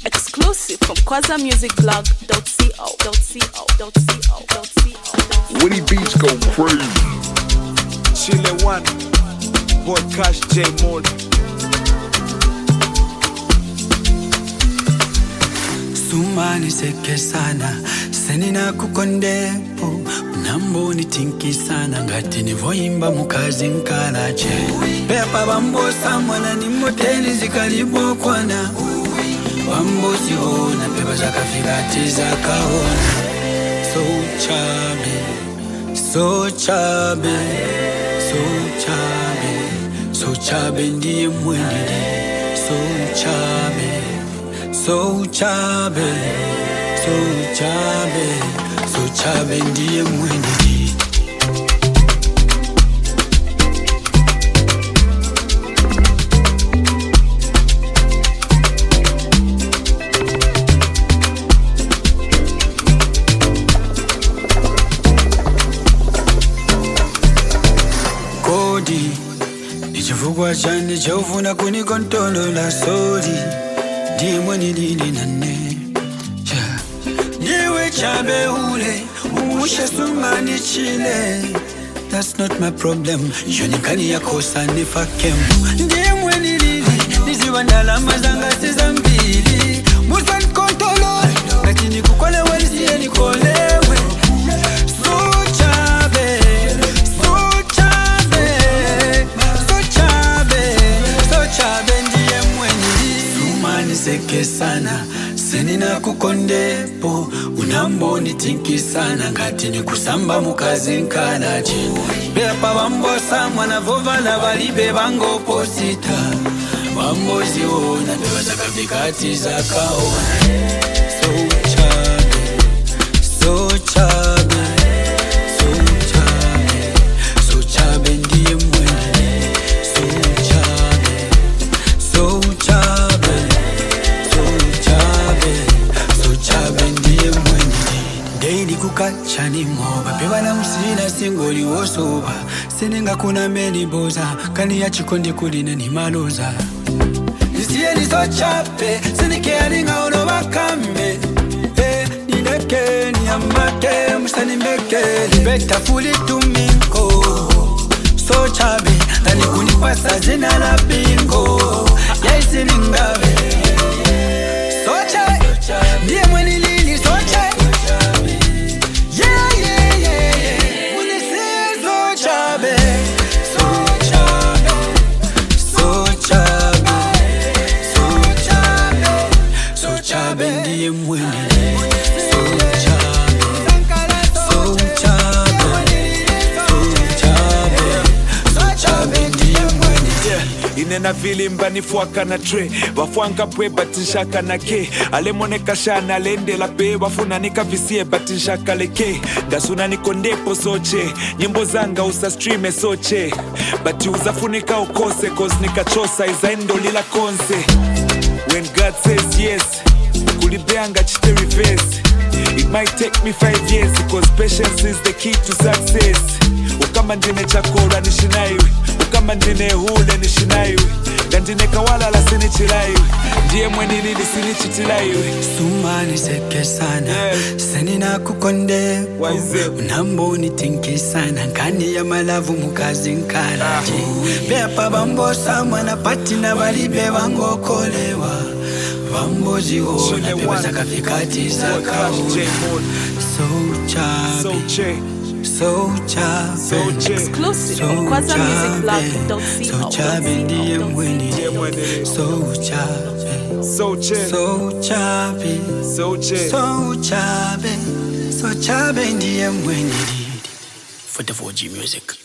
Exclusive from kwazamusicblog.co.co.co.co. Winnie Beats go crazy. Chile One, Podcast J Mode. Sumani seke sana, senina kukondepo Namboni tinki sana, ngati nivoimba mukazi nkalache Pepa bambosa mwana ni moteli zikalibo kwana Bambosi hona, pepa zakafirati zakaona So chabe, so chabe, so chabe So chabe ndiye mwendidi, so chabe So chabe, so chabe, so chabe ndiye mwendidi Kodi, nichifukwa chani chaufuna kunikontrola sodi Ndiye mwendidi nane Ndiwe chabe ule, umushe sumani chile That's not my problem, yonikani ya kosa nifakemu Ndiye mwendidi, niziwa ndalama zanga sizambili Musan kontolo, lakini kukole walisiye nikolewe So chabe, so chabe, so chabe, so chabe ndiye mwendidi Sumani seke sana Senina kukondepo, unamboni tinki sana Ngati ni kusamba mukazi nkalachi Bepa bambosa mwana vovala balibe bango posita Bambozi ona, bewa zakafikati zakaona So chabe, so chabe, so chabe So chabe ndiye mwendidi So chabe, so chabe chabe ndiye mwendidi Daily kukacha ni moba Peba na msina singoli wosoba Senenga kuna meni boza Kani ya chikondi kuline ni maloza Nisiye ni so chape Senike alinga ono wakambe Nideke ni amate Mustani mekeli Beta fuli tuminko So chabe Tani kunipasa zina la bingo Yaisi ningabe Ndiye mweni lili soche Yeah, yeah, yeah, yeah Mweni si so chabe So chabe So chabe So chabe So chabe ndiye mweni So chabe So chabe So chabe So chabe ndiye mweni Inena vili mbani fuaka na tre Wafuanka pwe batinshaka na ke Alemoneka shana lende la pe Wafuna nika visie batinshaka leke Gasuna nikondepo soche Nyimbo zanga usa streame soche Bati uzafunika ukose Cause nika chosa izaendo lila konse When God says yes Kulibeanga chite reverse It might take me 5 years Because patience is the key to success Ukama ndine chakora nishinaiwe Ukama ndine hule nishinaiwe Gandine kawala la sinichilaiwe Ndiye mweni lili sinichitilaiwe Sumani seke sana Senina kukondepo Unamboni tinki sana Nkani ya malavu mukazi nkalaji Pepa bambosa mwana pati na balibe bango kolewa Bambozi hona pepa zakafikati zakaona So chabe So chabe Exclusive from kwazamusicblog.co.co.co. So chabe ndiye mwendidi So chabe So chabe So chabe So chabe So chabe So chabe ndiye mwendidi For the 4G music